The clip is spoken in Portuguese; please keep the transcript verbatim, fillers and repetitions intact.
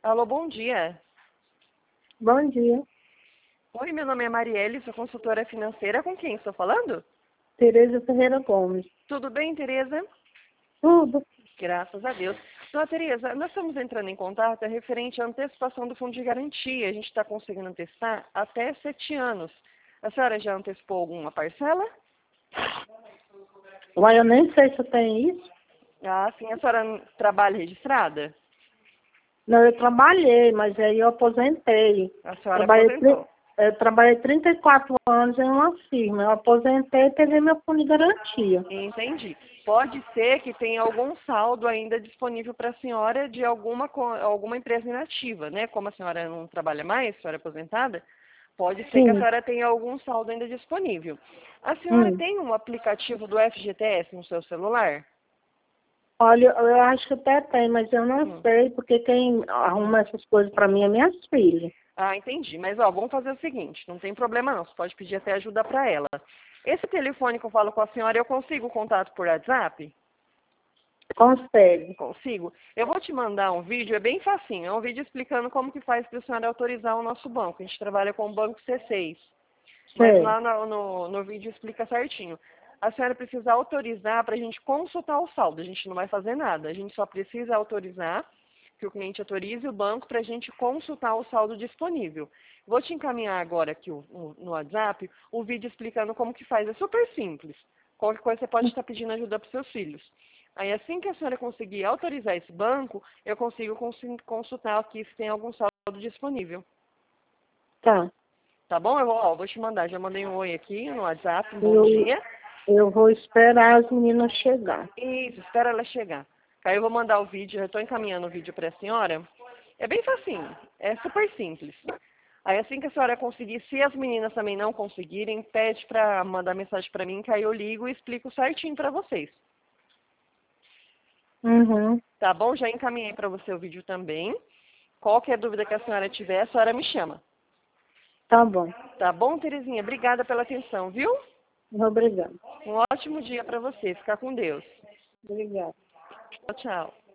Alô, bom dia. Bom dia. Oi, meu nome é Marielle, sou consultora financeira. Com quem estou falando? Tereza Ferreira Gomes. Tudo bem, Tereza? Tudo. Graças a Deus. Dona Tereza, nós estamos entrando em contato é referente à antecipação do fundo de garantia. A gente está conseguindo antecipar até sete anos. A senhora já antecipou alguma parcela? Uai, eu nem sei se eu tenho isso. Ah, sim. A senhora trabalha registrada? Não, eu trabalhei, mas aí eu aposentei. A senhora Trabalhei, tri- aposentou. eu trabalhei trinta e quatro anos em uma firma. Eu aposentei e peguei meu fundo de garantia. Entendi. Pode ser que tenha algum saldo ainda disponível para a senhora de alguma, co- alguma empresa inativa, né? Como a senhora não trabalha mais, a senhora é aposentada, pode ser que a Sim. senhora tenha algum saldo ainda disponível. A senhora Hum. tem um aplicativo do F G T S no seu celular? Olha, eu acho que até tem, mas eu não Hum, sei, porque quem hum. arruma essas coisas para mim é minhas filhas. Ah, entendi. Mas, ó, vamos fazer o seguinte, não tem problema não, você pode pedir até ajuda para ela. Esse telefone que eu falo com a senhora, eu consigo contato por WhatsApp? Consegue. Consigo. Eu vou te mandar um vídeo, é bem facinho, é um vídeo explicando como que faz para a senhora autorizar o nosso banco. A gente trabalha com o Banco C seis, mas Sei. lá no, no, no vídeo explica certinho. A senhora precisa autorizar para a gente consultar o saldo, a gente não vai fazer nada, a gente só precisa autorizar que o cliente autorize o banco para a gente consultar o saldo disponível. Vou te encaminhar agora aqui o- o- no WhatsApp o vídeo explicando como que faz, é super simples. Qualquer coisa você pode estar pedindo ajuda para os seus filhos. Aí assim que a senhora conseguir autorizar esse banco, eu consigo consi- consultar aqui se tem algum saldo disponível. Tá. Tá bom? Eu vou, ó, vou te mandar. Já mandei um oi aqui no WhatsApp, um bom Eu, dia. eu vou esperar as meninas chegar. Isso, espera ela chegar. Aí eu vou mandar o vídeo, eu estou encaminhando o vídeo para a senhora. É bem facinho, é super simples. Aí assim que a senhora conseguir, se as meninas também não conseguirem, pede para mandar mensagem para mim, que aí eu ligo e explico certinho para vocês. Uhum. Tá bom? Já encaminhei para você o vídeo também. Qualquer dúvida que a senhora tiver, a senhora me chama. Tá bom. Tá bom, Terezinha? Obrigada pela atenção, viu? Obrigada. Um ótimo dia para você. Ficar com Deus. Obrigada. Tchau, tchau.